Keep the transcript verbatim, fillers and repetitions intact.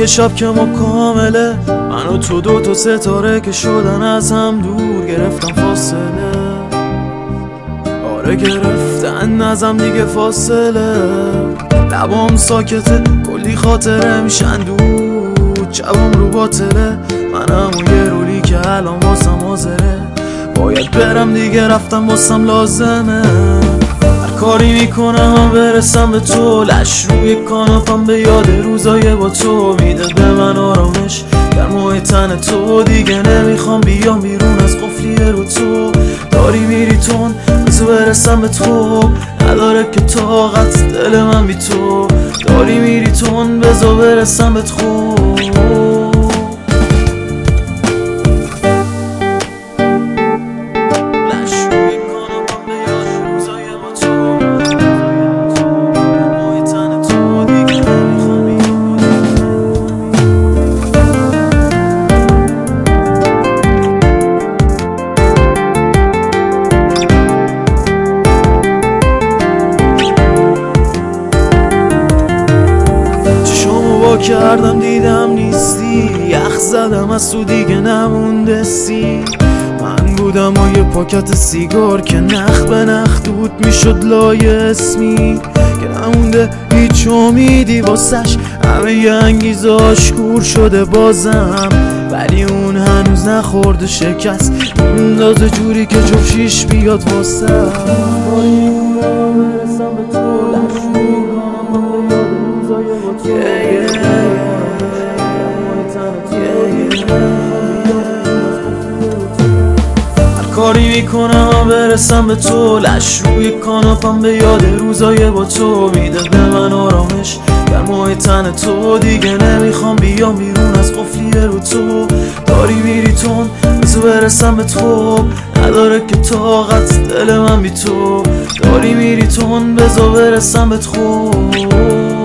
یه شب که ما کامله، من و تو دو تا ستاره که شدن از هم دور، گرفتم فاصله. آره گرفتن ازم دیگه فاصله. لبام ساکته، کلی خاطره میشن دود، جوام رو باطله. منم و یه رولی که الان واسم حاضره، باید برم دیگه، رفتم واسم لازمه. هر کاری میکنم برسم به تو، لش روی کاناپم به یاد روزای با تو میده به من آرامش. در موی تن تو دیگه نمیخوام بیام بیرون از قفلی رو تو. داری میری تون بزو برسم به تو، نداره که طاقت دل من بی تو. داری میری تون بزو برسم به تو. کردم دیدم نیستی، یخ زدم از تو دیگه نمونده سی. من بودم و یه پاکت سیگار که نخ به نخ دود میشد لای اسمی، که نمونده هیچ امیدی واسش، همه ی انگیزاش کور شده بازم. ولی اون هنوز نخورده شکست، اندازه جوری که جفشیش بیاد واسه. برسم به تو، لش میکنم به یاد روزای با تو. کاری میکنم برسم به تو، لش روی کاناپم به یاد روزای با تو میده به من آرامش. در موی تن تو دیگه نمیخوام بیام بیرون از قفلی رو تو. داری میری تون بزو برسم به تو، نداره که طاقت دل من بی تو. داری میری تون بزو برسم به تو.